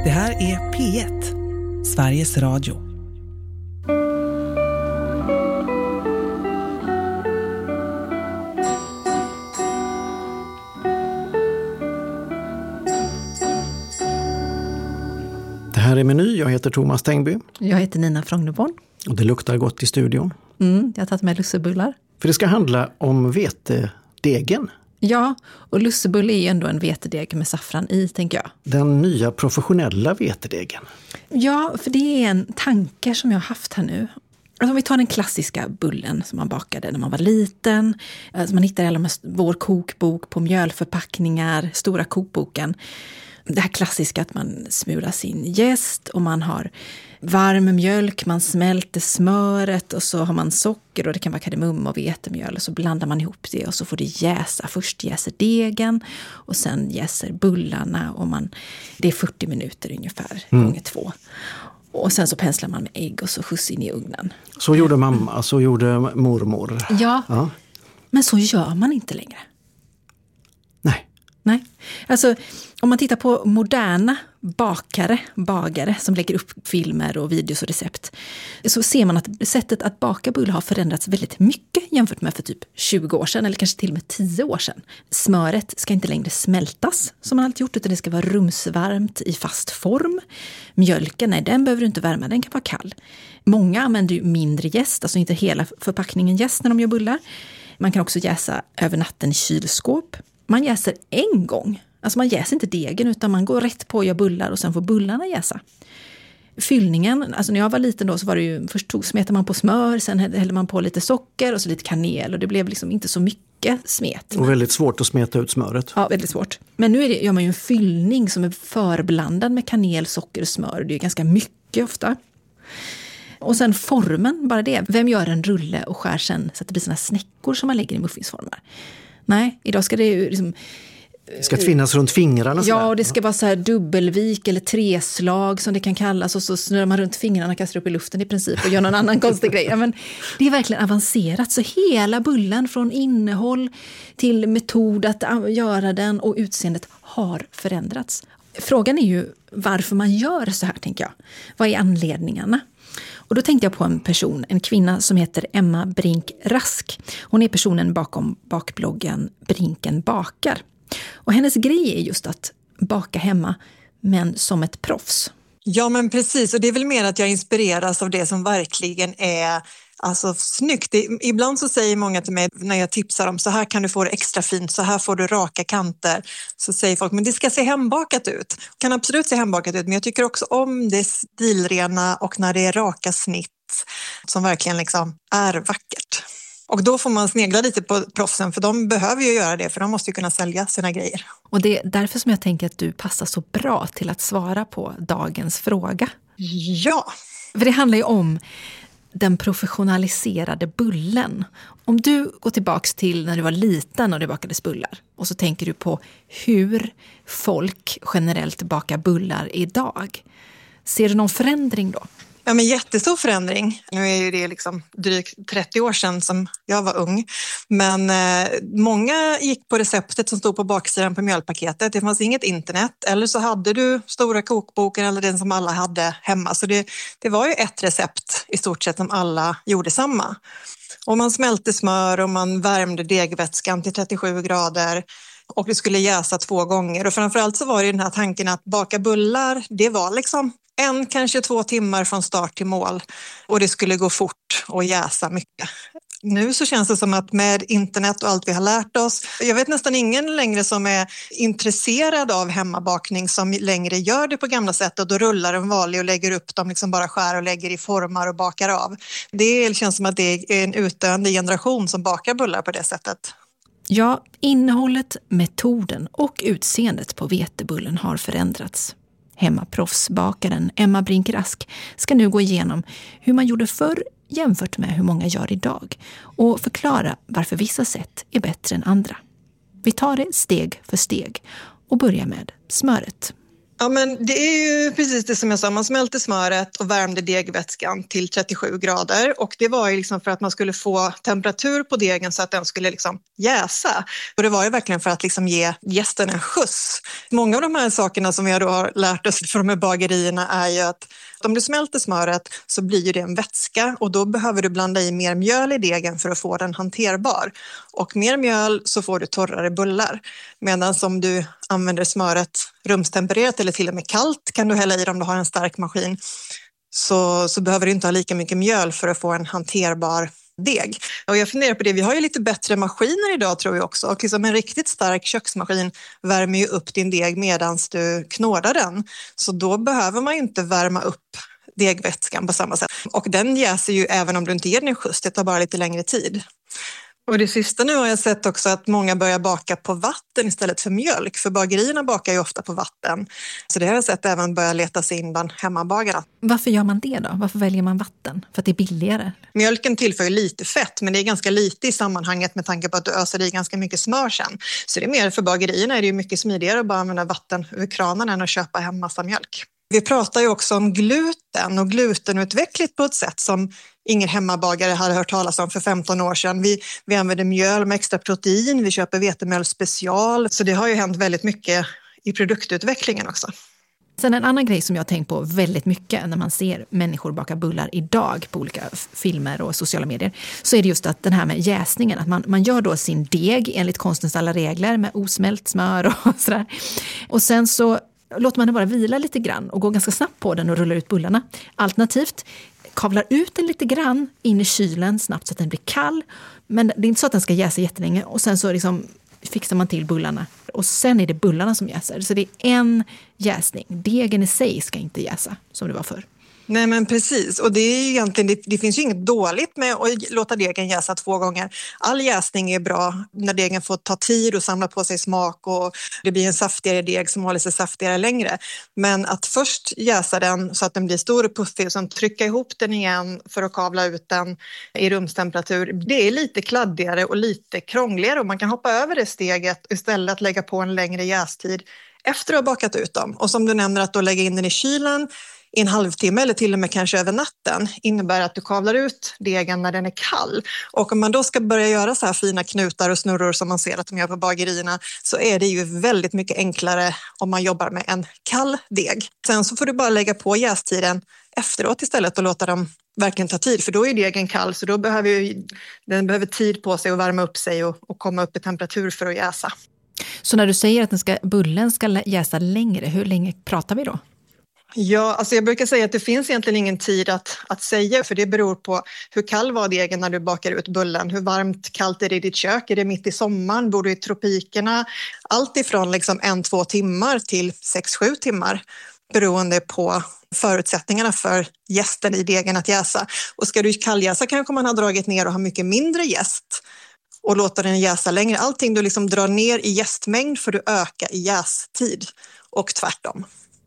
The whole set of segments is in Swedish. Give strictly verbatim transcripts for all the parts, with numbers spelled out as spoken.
Det här är P ett, Sveriges Radio. Det här är Meny, jag heter Thomas Tengby. Jag heter Nina Frogneborn. Och det luktar gott i studion. Mm, jag har tagit med lussebullar. För det ska handla om vetedegen. Ja, och lussebulle är ju ändå en vetedeg med saffran i, tänker jag. Den nya professionella vetedegen. Ja, för det är en tanke som jag har haft här nu. Alltså om vi tar den klassiska bullen som man bakade när man var liten. Alltså man hittar alla med vår kokbok på mjölförpackningar, stora kokboken. Det här klassiska att man smular sin jäst och man har varm mjölk, man smälter smöret och så har man socker och det kan vara kardemumma och vetemjöl och så blandar man ihop det och så får det jäsa. Först jäser degen och sen jäser bullarna och man, det är fyrtio minuter ungefär, mm. gånger två. Och sen så penslar man med ägg och så skjuts in i ugnen. Så gjorde mamma, så gjorde mormor. Ja, ja. Men så gör man inte längre. Nej. Nej, alltså om man tittar på moderna bakare, bagare som lägger upp filmer och videos och recept så ser man att sättet att baka bullar har förändrats väldigt mycket jämfört med för typ tjugo år sedan eller kanske till och med tio år sedan. Smöret ska inte längre smältas som man alltid gjort utan det ska vara rumsvarmt i fast form. Mjölken, nej den behöver du inte värma, den kan vara kall. Många använder ju mindre jäst, alltså inte hela förpackningen jäst när de gör bullar. Man kan också jäsa över natten i kylskåp. Man jäser en gång. Alltså man jäser inte degen utan man går rätt på och gör bullar och sen får bullarna jäsa. Fyllningen, alltså när jag var liten då så var det ju, först tog, smetade man på smör, sen hällde man på lite socker och så lite kanel och det blev liksom inte så mycket smet. Och väldigt svårt att smeta ut smöret. Ja, väldigt svårt. Men nu är det, gör man ju en fyllning som är förblandad med kanel, socker och smör. Det är ganska mycket ofta. Och sen formen, bara det. Vem gör en rulle och skär sen så att det blir såna snäckor som man lägger i muffinsformar? Nej, idag ska det ju liksom... Det ska finnas runt fingrarna. Ja, och det ska vara så här dubbelvik eller treslag som det kan kallas. Och så snurrar man runt fingrarna och kastar upp i luften i princip och gör någon annan konstig grej. Ja, men det är verkligen avancerat. Så hela bullen från innehåll till metod att göra den och utseendet har förändrats. Frågan är ju varför man gör så här, tänker jag. Vad är anledningarna? Och då tänkte jag på en person, en kvinna som heter Emma Brink Rask. Hon är personen bakom bakbloggen Brinken bakar. Och hennes grej är just att baka hemma, men som ett proffs. Ja, men precis. Och det är väl mer att jag inspireras av det som verkligen är alltså snyggt. Det, ibland så säger många till mig när jag tipsar om så här kan du få det extra fint, så här får du raka kanter. Så säger folk, men det ska se hembakat ut. Det kan absolut se hembakat ut, men jag tycker också om det stilrena och när det är raka snitt som verkligen liksom är vackert. Och då får man snegla lite på proffsen för de behöver ju göra det för de måste ju kunna sälja sina grejer. Och det är därför som jag tänker att du passar så bra till att svara på dagens fråga. Ja. För det handlar ju om den professionaliserade bullen. Om du går tillbaks till när du var liten och du bakades bullar och så tänker du på hur folk generellt bakar bullar idag. Ser du någon förändring då? Ja, men jättestor förändring. Nu är ju det liksom drygt trettio år sedan som jag var ung. Men eh, många gick på receptet som stod på baksidan på mjölpaketet. Det fanns inget internet. Eller så hade du stora kokboken eller den som alla hade hemma. Så det, det var ju ett recept i stort sett som alla gjorde samma. Och man smälte smör och man värmde degvätskan till trettiosju grader. Och det skulle jäsa två gånger. Och framförallt så var det den här tanken att baka bullar, det var liksom en, kanske två timmar från start till mål. Och det skulle gå fort och jäsa mycket. Nu så känns det som att med internet och allt vi har lärt oss. Jag vet nästan ingen längre som är intresserad av hemmabakning som längre gör det på gamla sätt. Och då rullar en vanlig och lägger upp dem, liksom bara skär och lägger i formar och bakar av. Det känns som att det är en utdöende generation som bakar bullar på det sättet. Ja, innehållet, metoden och utseendet på vetebullen har förändrats. Hemmaproffsbakaren Emma Brink Rask ska nu gå igenom hur man gjorde förr jämfört med hur många gör idag och förklara varför vissa sätt är bättre än andra. Vi tar det steg för steg och börjar med smöret. Ja, men det är ju precis det som jag sa. Man smälte smöret och värmde degvätskan till trettiosju grader. Och det var ju liksom för att man skulle få temperatur på degen så att den skulle liksom jäsa. Och det var ju verkligen för att liksom ge gästen en skjuts. Många av de här sakerna som vi då har lärt oss från de här bagerierna är ju att om du smälter smöret så blir ju det en vätska och då behöver du blanda i mer mjöl i degen för att få den hanterbar. Och mer mjöl så får du torrare bullar. Medan om du använder smöret rumstempererat eller till och med kallt kan du hälla i om du har en stark maskin. Så, så behöver du inte ha lika mycket mjöl för att få en hanterbar deg. Och jag funderar på det, vi har ju lite bättre maskiner idag tror jag också. Och liksom en riktigt stark köksmaskin värmer ju upp din deg medan du knådar den. Så då behöver man ju inte värma upp degvätskan på samma sätt. Och den jäser ju även om du inte ger den en skjuts, det tar bara lite längre tid. Och det sista nu har jag sett också att många börjar baka på vatten istället för mjölk. För bagerierna bakar ju ofta på vatten. Så det har jag sett även börja leta sig in bland hemmabagarna. Varför gör man det då? Varför väljer man vatten? För att det är billigare? Mjölken tillför ju lite fett, men det är ganska lite i sammanhanget med tanke på att du öser i ganska mycket smör sen. Så det är mer för bagerierna är det ju mycket smidigare att bara använda vatten ur kranen än att köpa hem massa mjölk. Vi pratar ju också om gluten och glutenutveckligt på ett sätt som ingen hemmabagare hade hört talas om för femton år sedan. Vi, vi använder mjöl med extra protein, vi köper vetemjöl special. Så det har ju hänt väldigt mycket i produktutvecklingen också. Sen en annan grej som jag har tänkt på väldigt mycket när man ser människor baka bullar idag på olika f- filmer och sociala medier, så är det just att den här med jäsningen, att man, man gör då sin deg enligt konstens alla regler med osmält smör och sådär. Och sen så låter man den bara vila lite grann och gå ganska snabbt på den och rulla ut bullarna. Alternativt kavlar ut den lite grann in i kylen snabbt så att den blir kall. Men det är inte så att den ska jäsa jättelänge och sen så liksom fixar man till bullarna. Och sen är det bullarna som jäser. Så det är en jäsning. Degen i sig ska inte jäsa som det var förr. Nej men precis, och det är ju egentligen, det, det finns ju inget dåligt med att låta degen jäsa två gånger. All jäsning är bra när degen får ta tid och samla på sig smak och det blir en saftigare deg som håller sig saftigare längre. Men att först jäsa den så att den blir stor och puffig och sen trycka ihop den igen för att kavla ut den i rumstemperatur, det är lite kladdigare och lite krångligare och man kan hoppa över det steget istället att lägga på en längre jästid efter att ha bakat ut dem. Och som du nämner att då lägga in den i kylen i en halvtimme eller till och med kanske över natten innebär att du kavlar ut degen när den är kall. Och om man då ska börja göra så här fina knutar och snurror som man ser att de gör på bagerierna så är det ju väldigt mycket enklare om man jobbar med en kall deg. Sen så får du bara lägga på jästiden efteråt istället och låta dem verkligen ta tid för då är degen kall så då behöver ju, den behöver tid på sig att värma upp sig och, och komma upp i temperatur för att jäsa. Så när du säger att den ska, bullen ska jäsa längre, hur länge pratar vi då? Ja, alltså jag brukar säga att det finns egentligen ingen tid att, att säga för det beror på hur kall var degen när du bakar ut bullen, hur varmt kallt är det i ditt kök, är det mitt i sommaren, bor du i tropikerna, allt ifrån liksom en, två timmar till sex, sju timmar beroende på förutsättningarna för jästen i degen att jäsa. Och ska du kalljäsa kanske man har dragit ner och har mycket mindre jäst och låta den jäsa längre. Allting du liksom drar ner i jästmängd för du öka i jästid och tvärtom.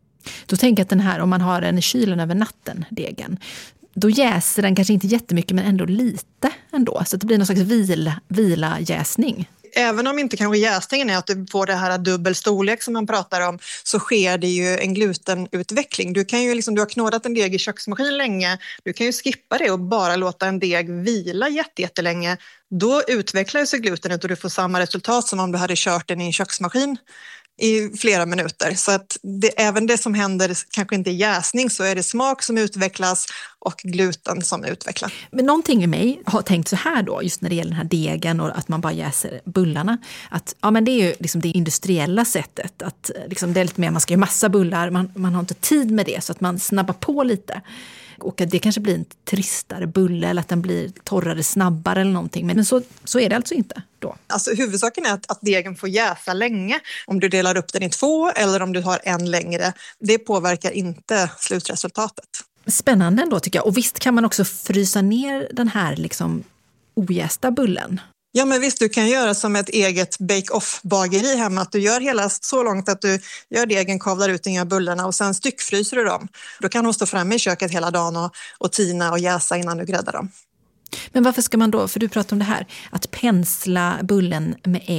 Då tänker jag att den här, om man har den i kylen över natten, degen, då jäser den kanske inte jättemycket men ändå lite ändå. Så att det blir någon slags vila, vila jäsning. Även om inte kanske jäsningen är att du får det här dubbel storlek som man pratar om så sker det ju en glutenutveckling. Du kan ju liksom, du har knådat en deg i köksmaskin länge, du kan ju skippa det och bara låta en deg vila jättelänge. Då utvecklar sig glutenet och du får samma resultat som om du hade kört den i en köksmaskin i flera minuter. Så att det, även det som händer kanske inte är jäsning så är det smak som utvecklas och gluten som utvecklas. Men någonting i mig har tänkt så här då, just när det gäller den här degen och att man bara jäser bullarna. Att ja, men det är ju liksom det industriella sättet. Att liksom det är lite mer, man ska göra massa bullar, man, man har inte tid med det så att man snabbar på lite. Och att det kanske blir en tristare bulle eller att den blir torrare snabbare eller någonting. Men så, så är det alltså inte då. Alltså huvudsaken är att, att degen får jäsa länge. Om du delar upp den i två eller om du har en längre. Det påverkar inte slutresultatet. Spännande ändå tycker jag. Och visst kan man också frysa ner den här liksom ojästa bullen. Ja men visst, du kan göra som ett eget bake-off-bageri hemma. Att du gör hela så långt att du gör degen, kavlar ut inga bullarna och sen styckfryser du dem. Då kan de stå framme i köket hela dagen och, och tina och jäsa innan du gräddar dem. Men varför ska man då, för du pratar om det här, att pensla bullen med ägg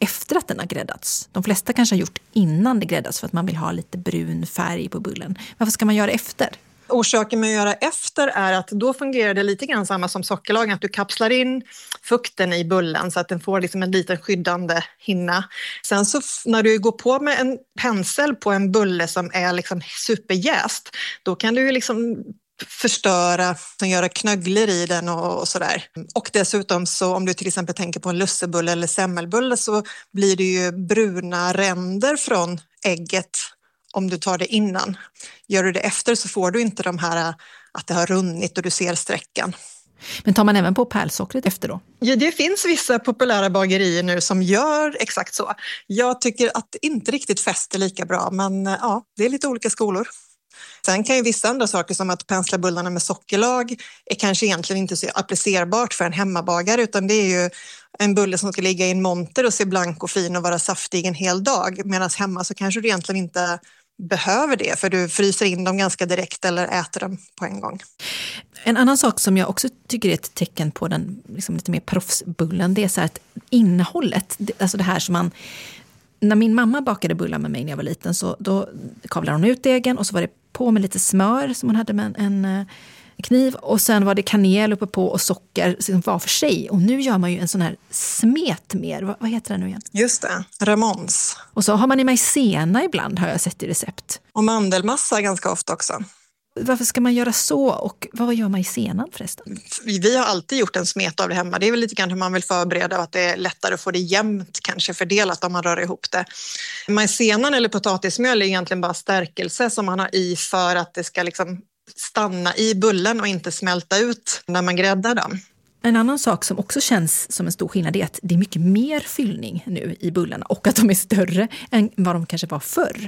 efter att den har gräddats. De flesta kanske har gjort innan det gräddas för att man vill ha lite brun färg på bullen. Varför ska man göra efter? Orsaken med att göra efter är att då fungerar det lite grann samma som sockerlagen, att du kapslar in fukten i bullen så att den får liksom en liten skyddande hinna. Sen så när du går på med en pensel på en bulle som är liksom superjäst, då kan du liksom förstöra och göra knöggler i den och, och sådär. Och dessutom så om du till exempel tänker på en lussebulle eller semmelbulle så blir det ju bruna ränder från ägget om du tar det innan. Gör du det efter så får du inte de här att det har runnit och du ser sträckan. Men tar man även på pärlsockret efter då? Ja, det finns vissa populära bagerier nu som gör exakt så. Jag tycker att det inte riktigt fäster lika bra, men ja, det är lite olika skolor. Sen kan ju vissa andra saker som att pensla bullarna med sockerlag är kanske egentligen inte så applicerbart för en hemmabagare, utan det är ju en bulle som ska ligga i en monter och se blank och fin och vara saftig en hel dag. Medan hemma så kanske du egentligen inte behöver det för du fryser in dem ganska direkt eller äter dem på en gång. En annan sak som jag också tycker är ett tecken på den liksom lite mer proffsbullen, det är så här att innehållet, alltså det här som man... När min mamma bakade bullar med mig när jag var liten så då kavlade hon ut degen och så var det på med lite smör som hon hade med en, en kniv och sen var det kanel uppe på och socker som var för sig. Och nu gör man ju en sån här smet mer. Vad, vad heter det nu igen? Just det, ramons. Och så har man i maizena ibland har jag sett i recept. Och mandelmassa ganska ofta också. Varför ska man göra så och vad gör maizenan förresten? Vi har alltid gjort en smet av det hemma. Det är väl lite grann hur man vill förbereda att det är lättare att få det jämnt kanske fördelat om man rör ihop det. Maizenan eller potatismjöl är egentligen bara stärkelse som man har i för att det ska liksom stanna i bullen och inte smälta ut när man gräddar dem. En annan sak som också känns som en stor skillnad är att det är mycket mer fyllning nu i bullarna och att de är större än vad de kanske var förr.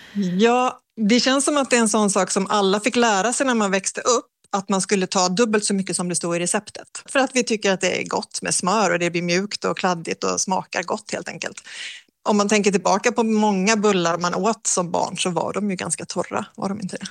Ja, det känns som att det är en sån sak som alla fick lära sig när man växte upp. Att man skulle ta dubbelt så mycket som det står i receptet. För att vi tycker att det är gott med smör och det blir mjukt och kladdigt och smakar gott helt enkelt. Om man tänker tillbaka på många bullar man åt som barn så var de ju ganska torra, var de inte det?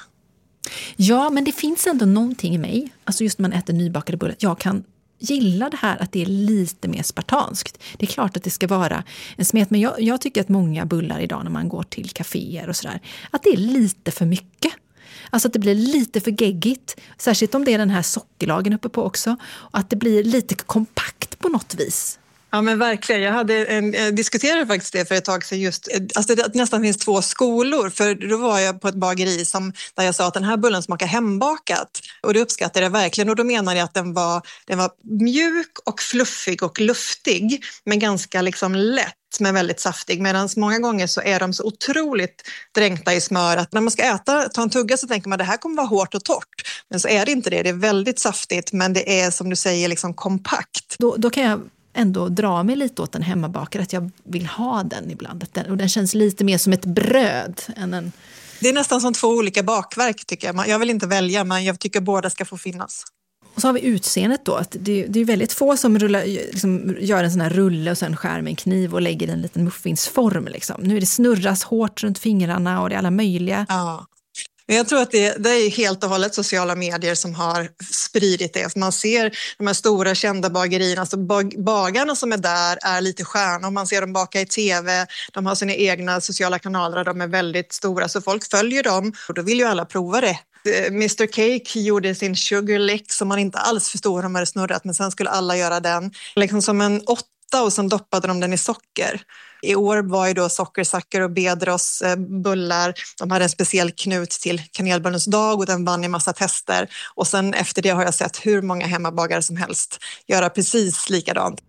Ja, men det finns ändå någonting i mig. Alltså just när man äter nybakade bullar. Jag kan gilla det här att det är lite mer spartanskt. Det är klart att det ska vara en smet, men jag, jag tycker att många bullar idag när man går till kaféer och sådär, att det är lite för mycket. Alltså att det blir lite för geggigt, särskilt om det är den här sockerlagen uppe på också, och att det blir lite kompakt på något vis. Ja men verkligen, jag, hade en, jag diskuterade faktiskt det för ett tag sedan just, alltså det nästan finns två skolor, för då var jag på ett bageri som, där jag sa att den här bullen smakar hembakat och det uppskattade jag verkligen och då menade jag att den var, den var mjuk och fluffig och luftig men ganska liksom lätt men väldigt saftig, medan många gånger så är de så otroligt dränkta i smör att när man ska äta, ta en tugga så tänker man det här kommer vara hårt och torrt, men så är det inte det, det är väldigt saftigt men det är som du säger liksom kompakt. Då, då kan jag ändå dra mig lite åt en hemmabakare, att jag vill ha den ibland. Att den, och den känns lite mer som ett bröd än en... Det är nästan som två olika bakverk tycker jag. Jag vill inte välja, men jag tycker båda ska få finnas. Och så har vi utseendet då. Att det, det är väldigt få som rullar, liksom, gör en sån här rulle och sen skär med en kniv och lägger i en liten muffinsform. Liksom. Nu är det snurras hårt runt fingrarna och det är alla möjliga... Ja. Jag tror att det, det är helt och hållet sociala medier som har spridit det. Man ser de här stora kända bagerierna, alltså bag, bagarna som är där är lite stjärnor. Man ser dem baka i tv, de har sina egna sociala kanaler, de är väldigt stora så folk följer dem och då vill ju alla prova det. mister Cake gjorde sin sugar lick som man inte alls förstod hur de hade snurrat, men sen skulle alla göra den. Liksom som en åtta och sen doppade de den i socker. I år var ju då sockersacker och Bedros bullar. De hade en speciell knut till kanelbullens dag och den vann i massa tester. Och sen efter det har jag sett hur många hemmabagare som helst göra precis likadant.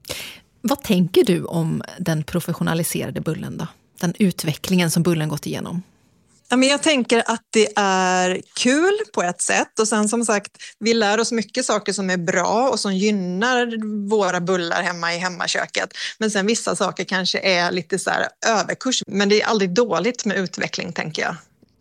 Vad tänker du om den professionaliserade bullen då? Den utvecklingen som bullen gått igenom? Jag tänker att det är kul på ett sätt och sen som sagt, vi lär oss mycket saker som är bra och som gynnar våra bullar hemma i hemmaköket. Men sen vissa saker kanske är lite så här överkurs, men det är aldrig dåligt med utveckling tänker jag.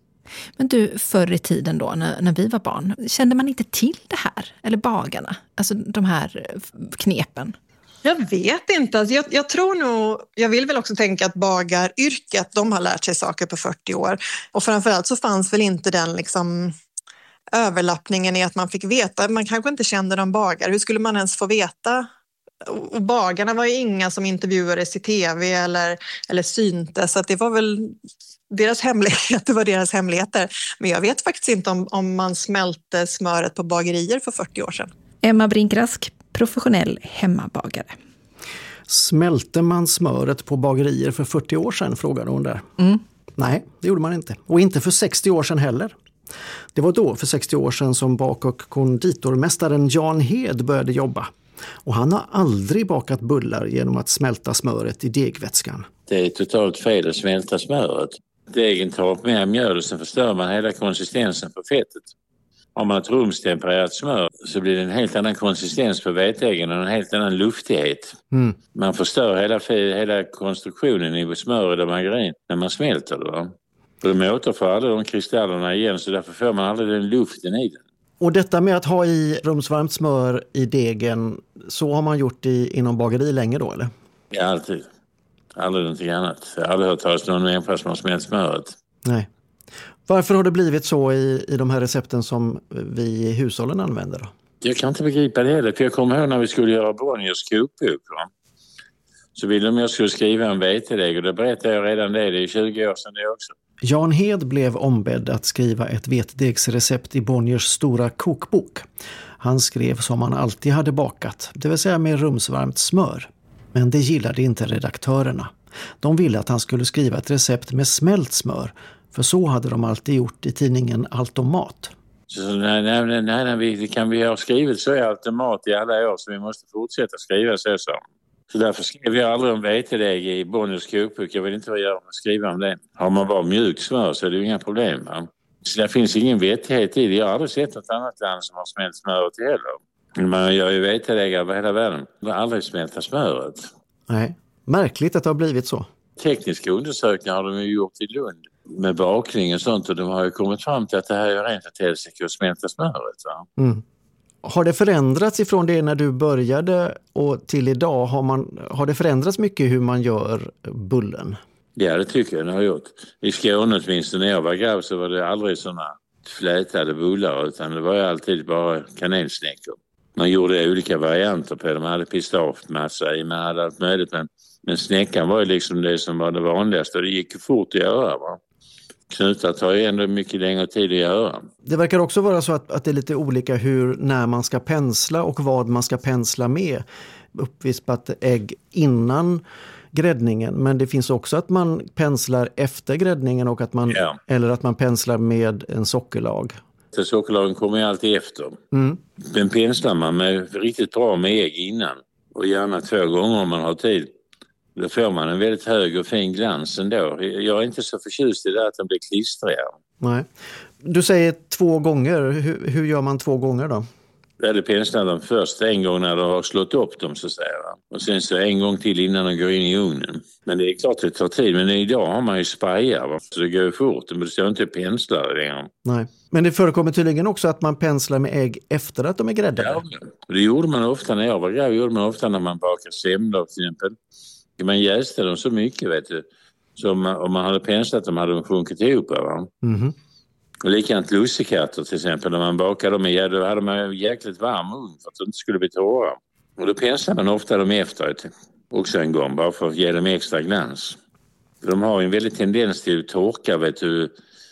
Men du, förr i tiden då, när, när vi var barn, kände man inte till det här? Eller bagarna? Alltså de här knepen? Jag vet inte. Alltså jag, jag tror nog, jag vill väl också tänka att bagaryrket, de har lärt sig saker på fyrtio år. Och framförallt så fanns väl inte den liksom överlappningen i att man fick veta, man kanske inte kände någon bagare. Hur skulle man ens få veta Och bagarna var ju inga som intervjuades i tv eller, eller syntes, så att det var väl deras hemligheter var deras hemligheter. Men jag vet faktiskt inte om, om man smälte smöret på bagerier för fyrtio år sedan. Emma Brinkrask, professionell hemmabagare. Smälte man smöret på bagerier för fyrtio år sedan, frågade hon där. Mm. Nej, det gjorde man inte. Och inte för sextio år sedan heller. Det var då, för sextio år sedan, som bak- och konditormästaren Jan Hed började jobba. Och han har aldrig bakat bullar genom att smälta smöret i degvätskan. Det är totalt fel att smälta smöret. Degen tar upp mer mjöl och sen förstör man hela konsistensen på fettet. Om man har ett rumstempererat smör så blir det en helt annan konsistens på veteäggen och en helt annan luftighet. Mm. Man förstör hela, hela konstruktionen i smör och margarin när man smälter det. Va? Och de återför alla de kristallerna igen, så därför får man aldrig den luften i den. Och detta med att ha i rumsvarmt smör i degen, så har man gjort i, inom bageri länge då, eller? Ja, alltid. Aldrig någonting annat. Jag har aldrig hört talas om någon människa som har smält smöret. Nej. Varför har det blivit så i, i de här recepten som vi i hushållen använder då? Jag kan inte begripa det heller, för jag kommer ihåg när vi skulle göra Bonniers kokbok. Så ville de att jag skulle skriva en vetedeg, och det berättade jag redan det, det är tjugo år sedan det också. Jan Hed blev ombedd att skriva ett vetedegsrecept i Bonniers stora kokbok. Han skrev som han alltid hade bakat, det vill säga med rumsvarmt smör. Men det gillade inte redaktörerna. De ville att han skulle skriva ett recept med smält smör, för så hade de alltid gjort i tidningen Allt om mat. Så nej, nej, nej, nej vi, kan vi ha skrivit så i Allt om mat i alla år, så vi måste fortsätta skriva så som. Så därför skrev jag aldrig om vetedeg i Bonniers kokbok. Jag vill inte vad göra med att skriva om det. Har man bara mjukt smör så är det ju inga problem. Va? Så det finns ingen vettighet i det. Jag har aldrig sett något annat land som har smält smöret heller. Man gör ju vetedeg över hela världen. Man har aldrig smälta smöret. Nej, märkligt att det har blivit så. Tekniska undersökningar har de ju gjort i Lund med bakning och sånt, och de har ju kommit fram till att det här är rent att helsike att smälta smöret. Va? Mm. Har det förändrats ifrån det när du började och till idag? Har, man, har det förändrats mycket hur man gör bullen? Ja, det tycker jag det har gjort. I Skåne åtminstone när jag var grabb så var det aldrig sådana flätade bullar, utan det var ju alltid bara kanelsnäckor. Man gjorde olika varianter på det. Man hade pistagmassa i, man hade allt möjligt. Men, men snäckan var ju liksom det som var det vanligaste, och det gick ju fort att göra, va? Knutar tar ju ändå mycket längre tid att göra. Det verkar också vara så att, att det är lite olika hur, när man ska pensla och vad man ska pensla med. Uppvispat ägg innan gräddningen, men det finns också att man penslar efter gräddningen och att man, ja. eller att man penslar med en sockerlag. Så sockerlagen kommer ju alltid efter. Mm. Men penslar man med riktigt bra med ägg innan, och gärna två gånger om man har tid, då får man en väldigt hög och fin glans ändå. Jag är inte så förtjust i det att de blir klistriga. Nej. Du säger två gånger. Hur, hur gör man två gånger då? Det är det penslar de först en gång när du har slått upp dem, så att säga. Och sen så en gång till innan de går in i ugnen. Men det är klart att det tar tid. Men idag har man ju sprayar, så det går fort. Men det står inte penslar längre. Nej. Men det förekommer tydligen också att man penslar med ägg efter att de är gräddade. Ja, det gjorde man ofta när jag var grabb. Det gjorde man ofta när man bakade semlor till exempel. Man jäste dem så mycket, vet du. Så om man, om man hade penslat dem hade de sjunkit ihop, va? Mm-hmm. Och likadant lussekatter till exempel. När man bakade dem i, då hade man jäkligt varm ugn för att de inte skulle bli torra. Och då penslar man ofta dem efteråt också en gång, bara för att ge dem extra glans. De har en väldigt tendens till att torka, vet du,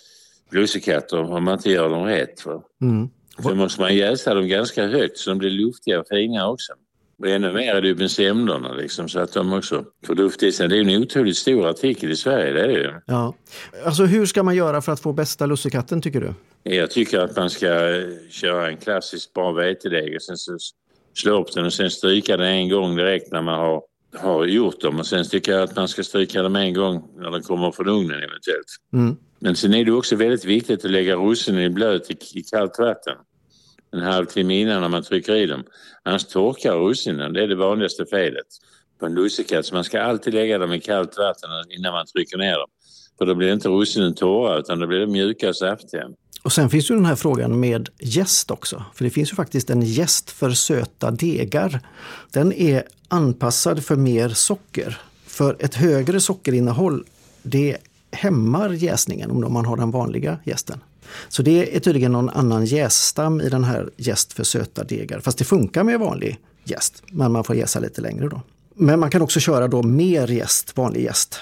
lussekatter, om man inte gör dem rätt. Va? Mm. Så måste man jäsa dem ganska högt så de blir luftiga och fina också. Och ännu mer är det ju med semlorna liksom, så att de också får luft i sig. Det är en otroligt stor artikel i Sverige, det är det ju. Ja. Alltså hur ska man göra för att få bästa lussekatten, tycker du? Jag tycker att man ska köra en klassisk bra vetedeg och sen så slå upp den och sen stryka den en gång direkt när man har, har gjort dem. Och sen tycker jag att man ska stryka dem en gång när den kommer från ugnen eventuellt. Mm. Men sen är det också väldigt viktigt att lägga russinen i blöt i, i kallt vatten. En halvtimme innan när man trycker i dem. Annars torkar russinen, det är det vanligaste felet på en lussekatt. Så man ska alltid lägga dem i kallt vatten innan man trycker ner dem. För då blir inte russinen torra utan då blir det mjuka och saftiga. Och sen finns ju den här frågan med jäst också. För det finns ju faktiskt en jäst för söta degar. Den är anpassad för mer socker. För ett högre sockerinnehåll, det hämmar jäsningen om man har den vanliga jästen. Så det är tydligen någon annan jäststam i den här jäst för söta degar. Fast det funkar med vanlig jäst. Men man får jäsa lite längre då. Men man kan också köra då mer jäst, vanlig jäst.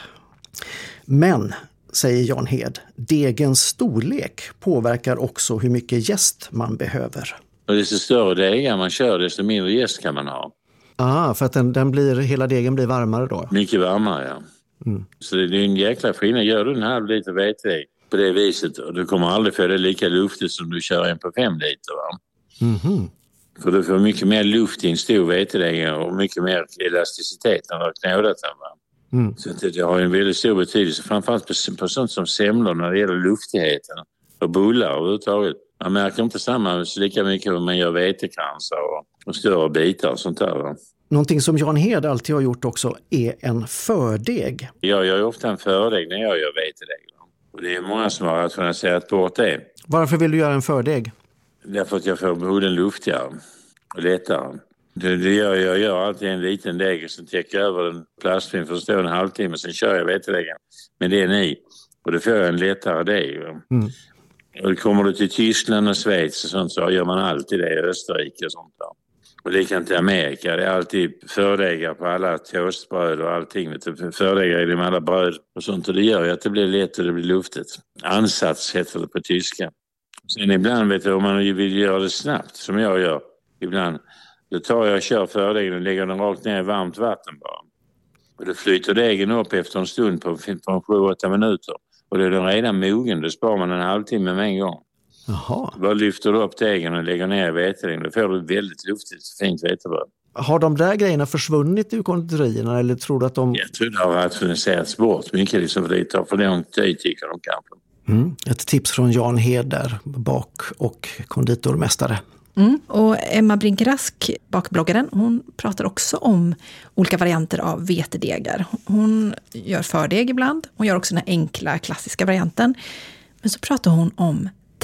Men, säger Jan Hed, degens storlek påverkar också hur mycket jäst man behöver. Och desto större degar man kör, desto mindre jäst kan man ha. Ah, för att den, den blir, hela degen blir varmare då? Mycket varmare, ja. Mm. Så det är en jäkla skillnad. Gör du en halv liter vetedeg på det viset, och du kommer aldrig få det lika luftigt som du kör en på fem liter, va? Mm-hmm. För du får mycket mer luft i en stor vetedeg och mycket mer elasticitet när du har knådat den, va? Mm. Så det har en väldigt stor betydelse, framförallt på, på sånt som semlor när det gäller luftigheten och bullar överhuvudtaget. Man märker inte samma så lika mycket om man gör vetekransar och, och större bitar och sånt där, va? Någonting som Jan Hed alltid har gjort också är en fördeg. Jag gör ofta en fördeg när jag gör vetedeg. Och det är många som har rationaliserat bort det. Varför vill du göra en fördeg? Därför att jag får boden luftigare och lättare. Det, det gör jag, jag gör alltid en liten deg och sen täcker jag över en plastfilm för att stå en halvtimme. Sen kör jag vetedegen med den i. Och då får jag en lättare deg. Mm. Och kommer du till Tyskland och Schweiz och sånt så gör man alltid det i Österrike och sånt där. Och likadant till Amerika. Det är alltid fördegar på alla toastbröd och allting. Fördegar i de alla bröd och sånt. Och det gör ju att det blir lätt och det blir luftigt. Ansats heter det på tyska. Sen ibland vet du om man vill göra det snabbt som jag gör. Ibland då tar jag och kör fördegen och lägger den rakt ner i varmt vatten bara. Och då flyter degen upp efter en stund på, på sju åtta minuter. Och då är den redan mogen. Då sparar man en halvtimme med en gång. Jaha. Bara lyfter du upp degen och lägger ner i vetedegen. Då får du väldigt luftigt, fint vetebröd. Har de där grejerna försvunnit ur konditorierna eller tror du att de... Jag tror det har rationaliserats bort mycket liksom för det tar för lång tid tycker de kanske. Mm. Ett tips från Jan Hed där, bak- och konditormästare. Mm. Och Emma Brinkrask, bakbloggaren, hon pratar också om olika varianter av vetedegar. Hon gör fördeg ibland, hon gör också den här enkla klassiska varianten. Men så pratar hon om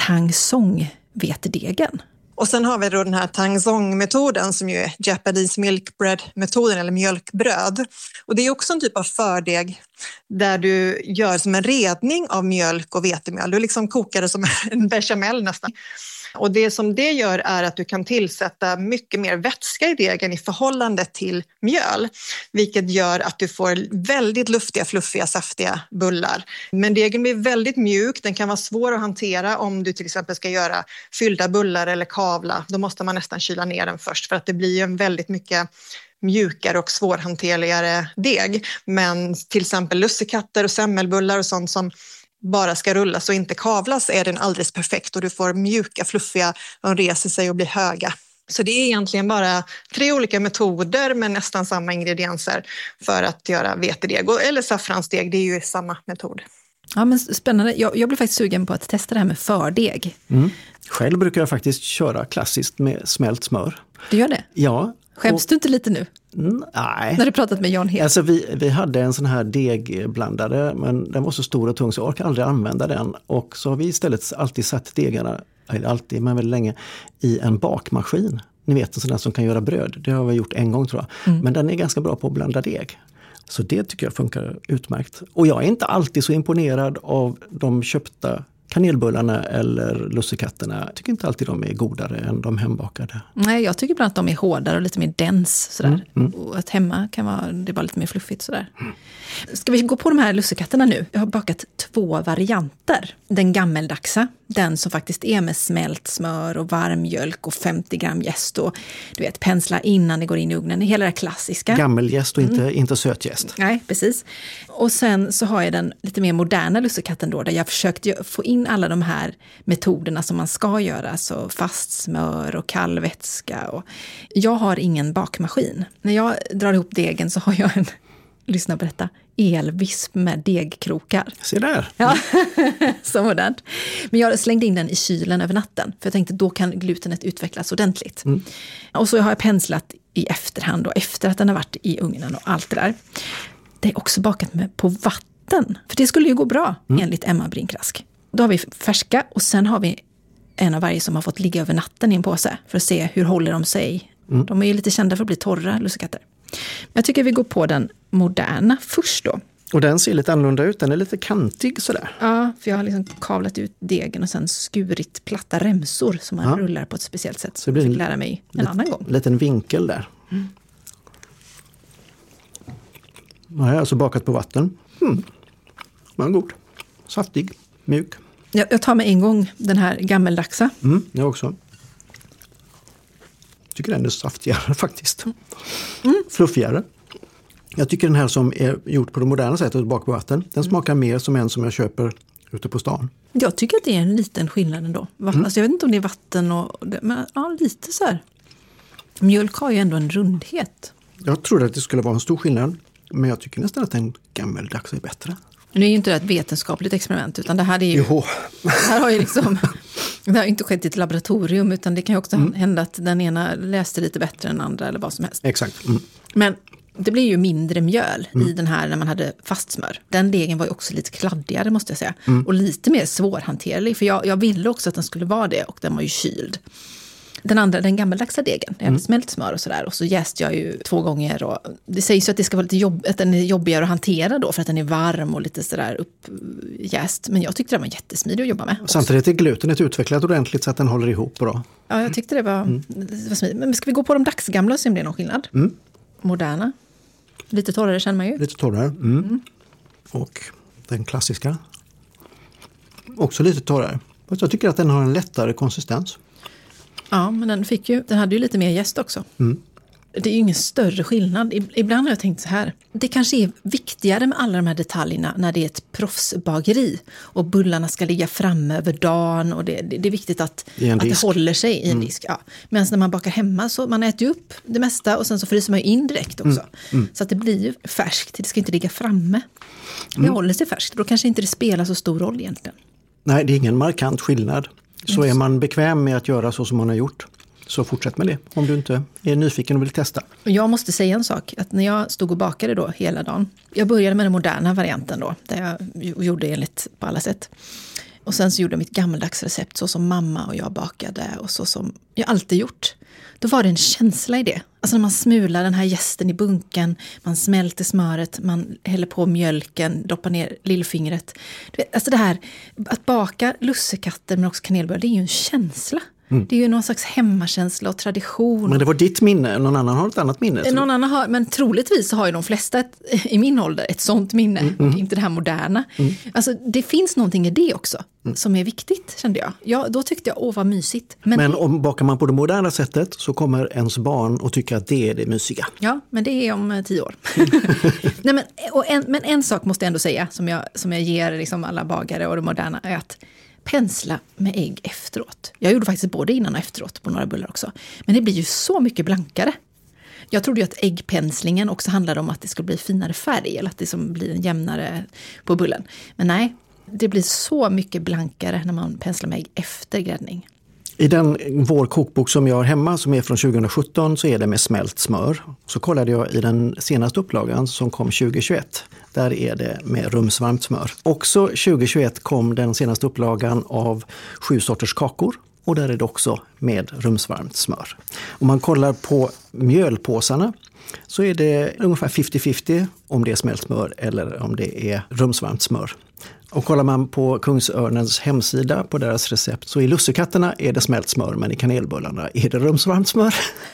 tangsong-vetedegen. Och sen har vi då den här tangsong-metoden som ju är Japanese milk bread-metoden eller mjölkbröd. Och det är också en typ av fördeg där du gör som en redning av mjölk och vetemjöl. Du liksom kokar det som en bechamel nästan. Och det som det gör är att du kan tillsätta mycket mer vätska i degen i förhållande till mjöl. Vilket gör att du får väldigt luftiga, fluffiga, saftiga bullar. Men degen blir väldigt mjuk. Den kan vara svår att hantera om du till exempel ska göra fyllda bullar eller kavla. Då måste man nästan kyla ner den först för att det blir en väldigt mycket mjukare och svårhanterligare deg. Men till exempel lussekatter och semmelbullar och sånt som bara ska rullas och inte kavlas är den alldeles perfekt och du får mjuka, fluffiga, de reser sig och blir höga. Så det är egentligen bara tre olika metoder med nästan samma ingredienser för att göra vetedeg. Eller saffransdeg, det är ju samma metod. Ja, men spännande. Jag, jag blir faktiskt sugen på att testa det här med fördeg. Mm. Själv brukar jag faktiskt köra klassiskt med smält smör. Du gör det? Ja. Skäms och... du inte lite nu? Nej. När du pratat med Jan Hed? Alltså vi, vi hade en sån här degblandare men den var så stor och tung så jag orkade aldrig använda den. Och så har vi istället alltid satt degarna, eller alltid men väldigt länge, i en bakmaskin. Ni vet en sån där som kan göra bröd. Det har vi gjort en gång tror jag. Mm. Men den är ganska bra på att blanda deg. Så det tycker jag funkar utmärkt. Och jag är inte alltid så imponerad av de köpta kanelbullarna eller lussekatterna. Jag tycker inte alltid de är godare än de hembakade. Nej, jag tycker ibland att de är hårdare och lite mer dens sådär. Mm, mm. Och att hemma kan vara, det är bara lite mer fluffigt sådär. Mm. Ska vi gå på de här lussekatterna nu? Jag har bakat två varianter. Den gammeldagsa, den som faktiskt är med smält smör och varm mjölk och femtio gram jäst och du vet, pensla innan det går in i ugnen. Hela det klassiska. Gammeljäst och inte, mm. inte sötjäst. Nej, precis. Och sen så har jag den lite mer moderna lussekatten då, där jag försökte få in alla de här metoderna som man ska göra. Alltså fast smör och kall vätska. Och jag har ingen bakmaskin. När jag drar ihop degen så har jag en, lyssna på detta, elvisp med degkrokar. Se där. Ja, så modernt. Men jag slängde in den i kylen över natten. För jag tänkte då kan glutenet utvecklas ordentligt. Mm. Och så har jag penslat i efterhand och efter att den har varit i ugnen och allt det där. Det är också bakat med på vatten. För det skulle ju gå bra mm. enligt Emma Brinkrask. Då har vi färska och sen har vi en av varje som har fått ligga över natten i en påse. För att se hur håller de sig. Mm. De är ju lite kända för att bli torra lussekatter. Jag tycker vi går på den moderna först då. Och den ser lite annorlunda ut, den är lite kantig sådär. Ja, för jag har liksom kavlat ut degen och sen skurit platta remsor som man ja. rullar på ett speciellt sätt. Så det blir jag fick lära mig en lite, annan gång. En liten vinkel där. Mm. Det här är alltså bakat på vatten. Mm. Men god. Saftig, mjuk. Jag, jag tar med en gång den här gammeldaxa. Mm, jag också. Jag tycker den är saftigare faktiskt. Mm. Fluffigare. Jag tycker den här som är gjort på det moderna sättet bak på vatten, den smakar mer som en som jag köper ute på stan. Jag tycker att det är en liten skillnad ändå. Mm. Alltså jag vet inte om det är vatten och men ja, lite så här. Mjölk har ju ändå en rundhet. Jag trodde att det skulle vara en stor skillnad, men jag tycker nästan att en gammeldags är bättre. Nu är ju inte det ett vetenskapligt experiment, utan det här är ju... Jo. Det här har ju liksom... Det har ju inte skett i ett laboratorium, utan det kan ju också mm. hända att den ena läste lite bättre än den andra eller vad som helst. Exakt. Mm. Men det blir ju mindre mjöl mm. i den här när man hade fast smör. Den degen var ju också lite kladdigare måste jag säga. Mm. Och lite mer svårhanterlig, för jag, jag ville också att den skulle vara det och den var ju kyld. Den andra, den gammaldags degen, jag hade mm. smält smör och sådär. Och så jäste jag ju två gånger. Och det sägs ju att det ska vara lite jobb, att den är jobbigare att hantera då för att den är varm och lite sådär uppjäst. Men jag tyckte den var jättesmidig att jobba med. Samtidigt är glutenet utvecklat ordentligt så att den håller ihop bra. Ja, jag tyckte det var, mm. det var smidigt. Men ska vi gå på de dagsgamla och se om det är någon skillnad? Mm. Moderna. Lite torrare känner man ju. Lite torrare. Mm. Mm. Och den klassiska. Också lite torrare. Jag tycker att den har en lättare konsistens. Ja, men den, fick ju, den hade ju lite mer jäst också. Mm. Det är ju ingen större skillnad. Ibland har jag tänkt så här. Det kanske är viktigare med alla de här detaljerna när det är ett proffsbageri. Och bullarna ska ligga framme över dagen. Och det, det, det är viktigt att, det, att det håller sig i en mm. disk. Ja. Medan när man bakar hemma så man äter ju upp det mesta. Och sen så fryser man ju in direkt också. Mm. Mm. Så att det blir ju färskt. Det ska inte ligga framme. Det mm. håller sig färskt. Då kanske inte det spelar så stor roll egentligen. Nej, det är ingen markant skillnad. Så är man bekväm med att göra så som man har gjort, så fortsätt med det om du inte är nyfiken och vill testa. Jag måste säga en sak, att när jag stod och bakade då hela dagen, jag började med den moderna varianten då, där jag gjorde enligt på alla sätt. Och sen så gjorde jag mitt gammaldags recept så som mamma och jag bakade och så som jag alltid gjort. Då var det en känsla i det. Alltså när man smular den här jästen i bunken, man smälter smöret, man häller på mjölken, doppar ner lillfingret. Alltså det här, att baka lussekatter men också kanelbullar, det är ju en känsla. Mm. Det är ju någon slags hemmakänsla och tradition. Men det var ditt minne, någon annan har ett annat minne. Någon annan har, men troligtvis så har ju de flesta ett, i min ålder ett sånt minne, mm. Mm. inte det här moderna. Mm. Alltså det finns någonting i det också mm. som är viktigt, kände jag. Ja, då tyckte jag, åh vad mysigt. Men, men om bakar man på det moderna sättet så kommer ens barn och tycka att det är det mysiga. Ja, men det är om tio år. Nej, men, och en, men en sak måste jag ändå säga som jag, som jag ger liksom alla bagare och det moderna är att pensla med ägg efteråt. Jag gjorde faktiskt både innan och efteråt på några bullar också. Men det blir ju så mycket blankare. Jag trodde ju att äggpenslingen också handlade om att det skulle bli finare färg. Eller att det som blir en jämnare på bullen. Men nej, det blir så mycket blankare när man penslar med ägg efter gräddning. I den vår kokbok som jag har hemma som är från tjugo sjutton så är det med smält smör. Så kollade jag i den senaste upplagan som kom tjugo tjugoett. Där är det med rumsvarmt smör. Också tjugo tjugoett kom den senaste upplagan av sju sorters kakor. Och där är det också med rumsvarmt smör. Om man kollar på mjölpåsarna så är det ungefär femtio femtio om det är smält smör eller om det är rumsvarmt smör. Och kollar man på Kungsörnens hemsida på deras recept så i lussekatterna är det smält smör men i kanelbullarna är det rumsvarmt smör.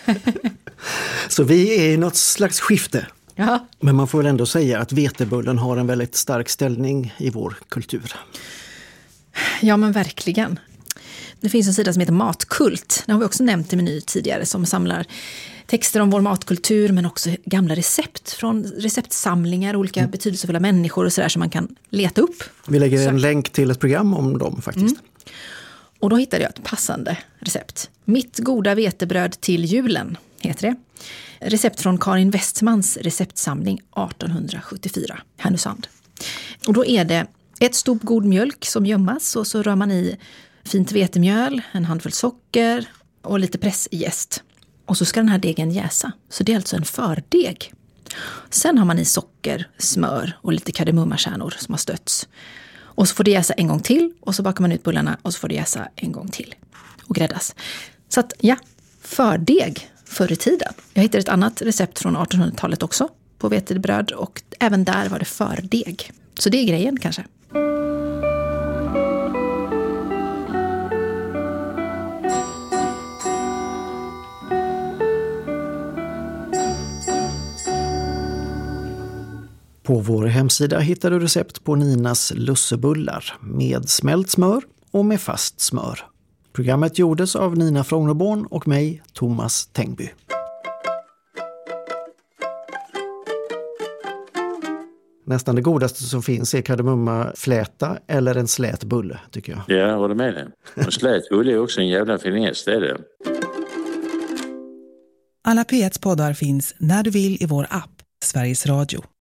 Så vi är i något slags skifte. Ja. Men man får väl ändå säga att vetebullen har en väldigt stark ställning i vår kultur. Ja men verkligen. Det finns en sida som heter Matkult. Det har vi också nämnt i Meny tidigare som samlar texter om vår matkultur men också gamla recept från receptsamlingar, olika mm. betydelsefulla människor och sådär som man kan leta upp. Vi lägger en länk till ett program om dem faktiskt. Mm. Och då hittade jag ett passande recept. Mitt goda vetebröd till julen heter det. Recept från Karin Westmans receptsamling artonhundrasjuttiofyra, Härnösand. Och då är det ett stort god mjölk som gömmas och så rör man i fint vetemjöl, en handfull socker och lite pressjäst. Och så ska den här degen jäsa. Så det är alltså en fördeg. Sen har man i socker, smör och lite kardemummakärnor som har stötts. Och så får det jäsa en gång till och så bakar man ut bullarna och så får det jäsa en gång till och gräddas. Så att ja, fördeg förr i tiden. Jag hittade ett annat recept från artonhundratalet också på vetebröd och även där var det fördeg. Så det är grejen kanske. På vår hemsida hittar du recept på Ninas lussebullar med smält smör och med fast smör. Programmet gjordes av Nina Frognerborn och mig, Thomas Tengby. Nästan det godaste som finns är kardemummafläta eller en slät bulle, tycker jag. Ja, vad du menar. Och slät bulle är också en jävla finess, det är det. Alla P ett poddar finns när du vill i vår app, Sveriges Radio.